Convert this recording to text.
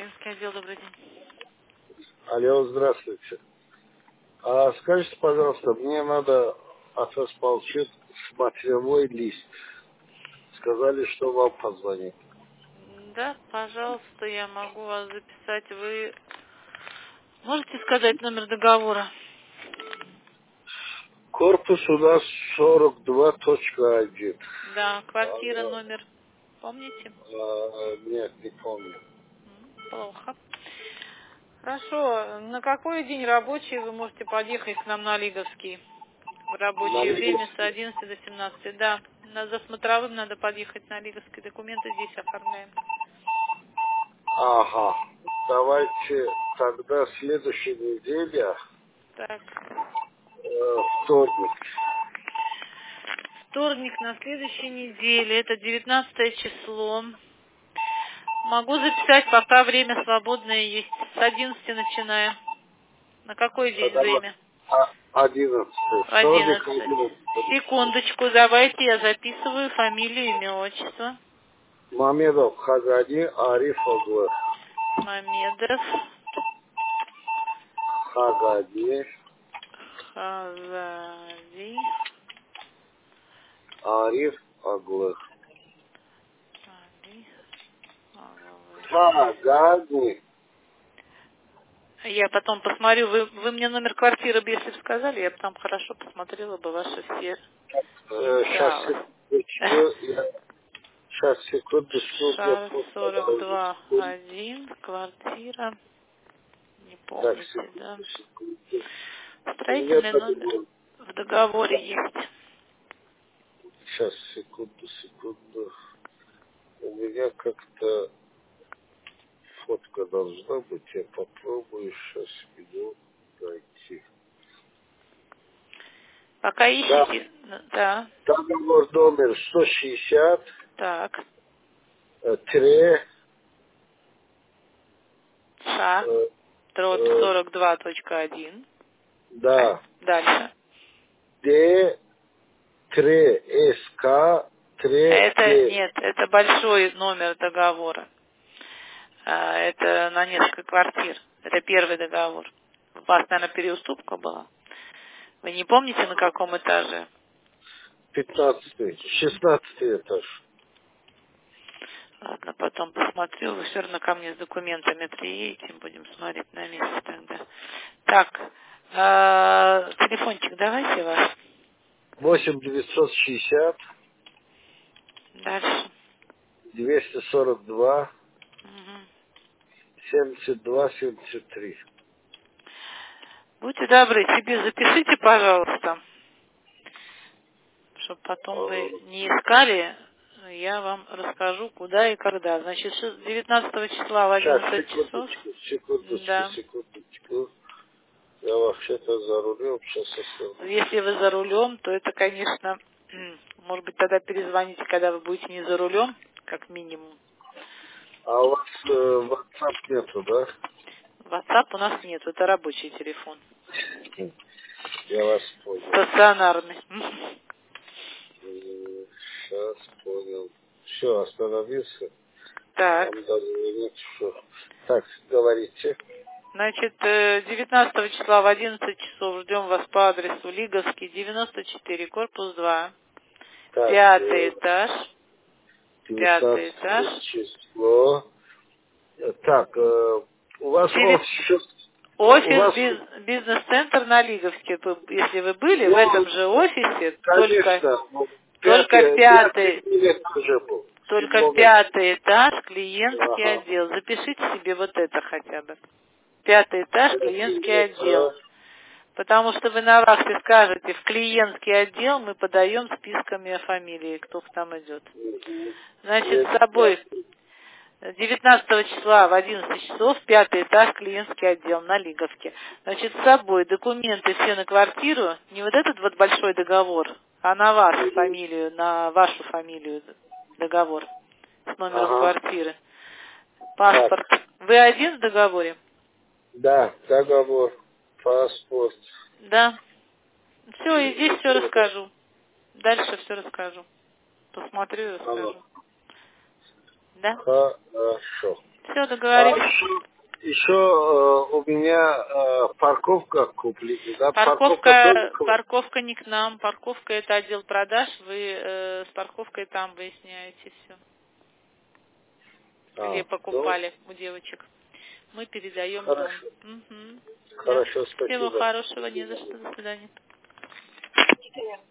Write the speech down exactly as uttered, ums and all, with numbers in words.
клиентский отдел, добрый день. Алло, здравствуйте. А скажите, пожалуйста, мне надо от вас получить смотревой лист. Сказали, что вам позвонить. Да, пожалуйста, я могу вас записать. Вы можете сказать номер договора? Корпус у нас сорок два точка один. Да, квартира, А, номер. Помните? а, нет, не помню. М, Плохо. Хорошо. На какой день рабочий вы можете подъехать к нам на Лиговский? В На рабочее время с Лиговский. одиннадцати до семнадцати. Да. На- За смотровым надо подъехать на Лиговский. Документы здесь оформляем. Ага. Давайте тогда следующей неделе, Так. э, вторник. Вторник на следующей неделе. Это девятнадцатое число. Могу записать, пока время свободное есть. С одиннадцати начиная. На какой А, день давай- время? а, одиннадцатый. В Вторник, одиннадцать. одиннадцатый. Секундочку, давайте я записываю фамилию, имя, отчество. Мамедов Хагади Ариф Оглы. Мамедов Хагади Хазади Ариф Оглы. Али Аглы. Хагади. Я потом посмотрю, вы, вы мне номер квартиры, бы, если бы сказали, я бы там хорошо посмотрела бы ваши все Сейчас, инициалы. секундочку. Я, сейчас, секундочку. Я Шар просто сорок два секунду. один, квартира, не Так, помните, да? секунду, секунду. У меня Строительный так... номер в договоре есть. Сейчас, секунду, секунду. У меня как-то фотка должна быть. Я попробую сейчас ее найти. Пока Да, ищете, да, договор номер сто шестьдесят так, э, тире, ша, э, дробь э, сорок два точка один, да, дальше. Д три СК три Это, Д. нет, это большой номер договора. А, Это на несколько квартир. Это первый договор. У вас, наверное, переуступка была. Вы не помните, на каком этаже? пятнадцатый, шестнадцатый этаж. Ладно, потом посмотрю. Вы все равно ко мне с документами приедете. Будем смотреть на месте тогда. Так, а, телефончик давайте ваш. восемь девятьсот шестьдесят Дальше. двести сорок два Мгм. семьдесят два семьдесят три. Будьте добры, себе запишите, пожалуйста, чтобы потом Э, вы не искали. Я вам расскажу, куда и когда. Значит, девятнадцатого числа в Сейчас, одиннадцать часов. секундочку, секундочку, Да. секундочку. Я вообще-то за рулем сейчас остановлюсь. Если вы за рулем, то это, конечно, может быть, тогда перезвоните, когда вы будете не за рулем, как минимум. А у вас э, WhatsApp нету, да? WhatsApp у нас нет, это рабочий телефон. Я вас понял. Стационарный. Сейчас понял. Все, остановился. Так. Вам даже нет, что. Так, говорите. Значит, э, девятнадцатого числа в одиннадцать часов ждем вас по адресу Лиговский, девяносто четыре, корпус два, Так, пятый э, этаж, пятый этаж. девятнадцатое число. Э, Так, э, у вас Девять- офис, у Офис вас, биз- бизнес-центр на Лиговске. Вы- Если вы были в этом ну, же офисе, только, конечно, ну, только пятый, пятый, пятый этаже был. В только седьмом этаже. пятый этаж, клиентский Ага. отдел. Запишите себе вот это хотя бы. Пятый этаж, клиентский отдел. Это, Потому что вы на вахте скажете, в клиентский отдел мы подаем списками фамилии, кто к нам идет. мгм. Значит, с Это, собой девятнадцатого числа в одиннадцать часов, пятый этаж, клиентский отдел на Лиговке. Значит, с собой документы все на квартиру, не вот этот вот большой договор, а на вашу мгм. фамилию, на вашу фамилию договор с номером Ага. квартиры. Так, Паспорт. Вы один в договоре? да, договор, паспорт. Да. Все, и здесь все Ага. расскажу. Дальше все расскажу. Посмотрю и расскажу. Да? Хорошо. Все, А договорились. еще э, у меня э, парковка куплена, да? Парковка, парковка, парковка не к нам, парковка это отдел продаж, вы э, с парковкой там выясняете все. а, Где покупали ну, у девочек. Мы передаем хорошо. дом. Угу. Хорошо, Да. спасибо. Всего хорошего, не за что, до свидания.